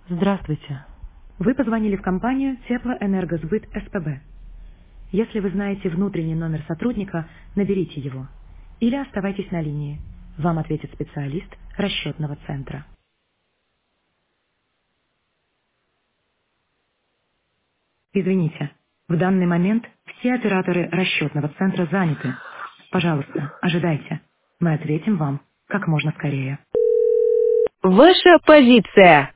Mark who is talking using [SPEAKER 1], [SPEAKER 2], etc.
[SPEAKER 1] Здравствуйте. Вы позвонили в компанию Теплоэнергосбыт СПБ. Если вы знаете внутренний номер сотрудника, наберите его. Или оставайтесь на линии. Вам ответит специалист расчетного центра. Извините, в данный момент все операторы расчетного центра заняты. Пожалуйста, ожидайте. Мы ответим вам как можно скорее.
[SPEAKER 2] Ваша позиция.